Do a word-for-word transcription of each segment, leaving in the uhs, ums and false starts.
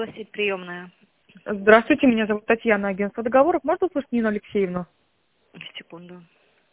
Пригласить приемная. Здравствуйте, меня зовут Татьяна, агентство договоров. Можно услышать Нину Алексеевну? Секунду.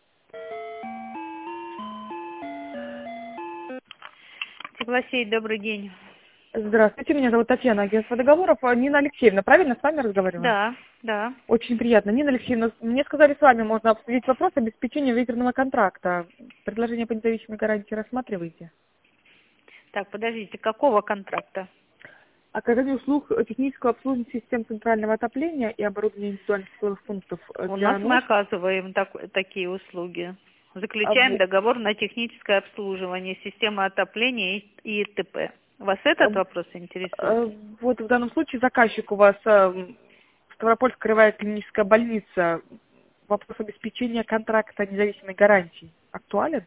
Пригласить, добрый день. Здравствуйте, меня зовут Татьяна, агентство договоров. А, Нина Алексеевна, правильно с вами разговариваю? Да, да. Очень приятно. Нина Алексеевна, мне сказали, с вами можно обсудить вопрос обеспечения выигранного контракта. Предложение по независимой гарантии рассматриваете? Так, подождите, какого контракта? Оказание услуг технического обслуживания систем центрального отопления и оборудования индивидуальных тепловых пунктов У для нас мы нужд. оказываем так- такие услуги. А Заключаем в- договор на техническое обслуживание системы отопления и, и т.п. Вас этот а, вопрос интересует? а, Вот в данном случае заказчик у вас а, Ставропольская краевая клиническая больница. Вопрос обеспечения контракта независимой гарантии актуален?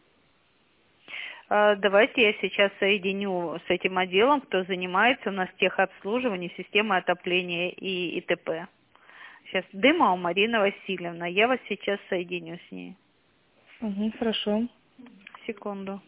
А, Давайте я сейчас соединю с этим отделом, кто занимается у нас техобслуживанием системы отопления и, и т.п. Сейчас Дымова Марина Васильевна. Я вас сейчас соединю с ней. Угу, хорошо. Секунду.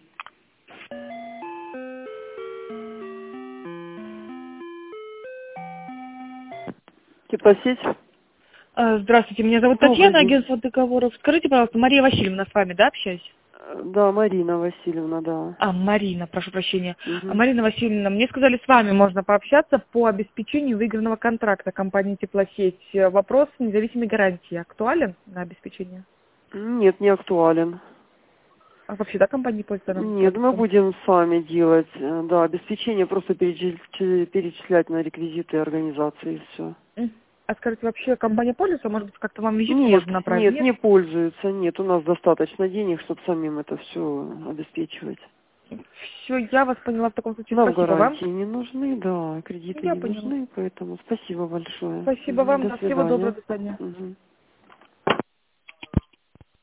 Теплосеть. А, Здравствуйте, меня зовут Добрый Татьяна, день. агентство договоров. Скажите, пожалуйста, Мария Васильевна с вами, да, общаюсь? Э, Да, Марина Васильевна, да. А, Марина, прошу прощения. А, Мгм. Марина Васильевна, мне сказали, с вами можно пообщаться по обеспечению выигранного контракта компании «Теплосеть». Э, Вопрос независимой гарантии актуален на обеспечение? Нет, не актуален. А вообще, да, компания пользуется данным Нет, мы продуктом? будем сами делать. э, Да, обеспечение просто перечи- перечислять на реквизиты организации и все. М. А скажите, вообще компания пользуется? Может быть, как-то вам визитку Нет, можно направить? нет, Нет? не пользуются. Нет, у нас достаточно денег, чтобы самим это все обеспечивать. Все, я вас поняла в таком случае. Нам Спасибо вам. гарантии не нужны, да, кредиты Я не поняла. нужны, поэтому спасибо большое. Спасибо Мгм, вам. до Да, всего доброго. свидания. До свидания. Мгм.